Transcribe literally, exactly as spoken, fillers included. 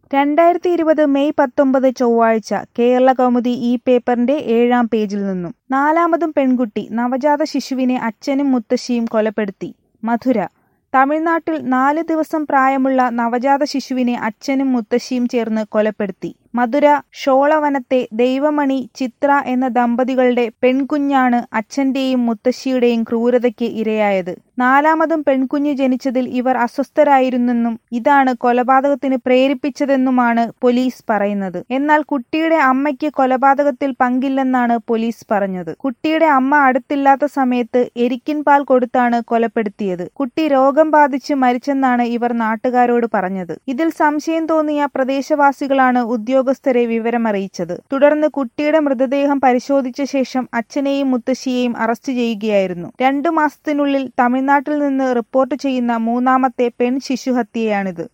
രണ്ടായിരത്തി ഇരുപത് മെയ് പത്തൊമ്പത് ചൊവ്വാഴ്ച കേരളകൗമുദി ഈ പേപ്പറിന്റെ ഏഴാം പേജിൽ നിന്നും നാലാമതും പെൺകുട്ടി നവജാത ശിശുവിനെ അച്ഛനും മുത്തശ്ശിയും കൊലപ്പെടുത്തി. മധുര. തമിഴ്നാട്ടിൽ നാല് ദിവസം പ്രായമുള്ള നവജാത ശിശുവിനെ അച്ഛനും മുത്തശ്ശിയും ചേർന്ന് കൊലപ്പെടുത്തി. മധുര ഷോളവനത്തെ ദൈവമണി ചിത്ര എന്ന ദമ്പതികളുടെ പെൺകുഞ്ഞാണ് അച്ഛന്റെയും മുത്തശ്ശിയുടെയും ക്രൂരതയ്ക്ക് ഇരയായത്. നാലാമതും പെൺകുഞ്ഞ് ജനിച്ചതിൽ ഇവർ അസ്വസ്ഥരായിരുന്നെന്നും ഇതാണ് കൊലപാതകത്തിന് പ്രേരിപ്പിച്ചതെന്നുമാണ് പോലീസ് പറയുന്നത്. എന്നാൽ കുട്ടിയുടെ അമ്മയ്ക്ക് കൊലപാതകത്തിൽ പങ്കില്ലെന്നാണ് പോലീസ് പറഞ്ഞത്. കുട്ടിയുടെ അമ്മ അടുത്തില്ലാത്ത സമയത്ത് എരിക്കിൻ പാൽ കൊടുത്താണ് കൊലപ്പെടുത്തിയത്. കുട്ടി രോഗം ബാധിച്ച് മരിച്ചെന്നാണ് ഇവർ നാട്ടുകാരോട് പറഞ്ഞത്. ഇതിൽ സംശയം തോന്നിയ പ്രദേശവാസികളാണ് ഉദ്യോഗസ്ഥരെ വിവരമറിയിച്ചത്. തുടർന്ന് കുട്ടിയുടെ മൃതദേഹം പരിശോധിച്ച ശേഷം അച്ഛനെയും മുത്തശ്ശിയെയും അറസ്റ്റ് ചെയ്യുകയായിരുന്നു. രണ്ടു മാസത്തിനുള്ളിൽ തമിഴ്നാട്ടിൽ നിന്ന് റിപ്പോർട്ട് ചെയ്യുന്ന മൂന്നാമത്തെ പെൺ ശിശുഹത്യയാണിത്.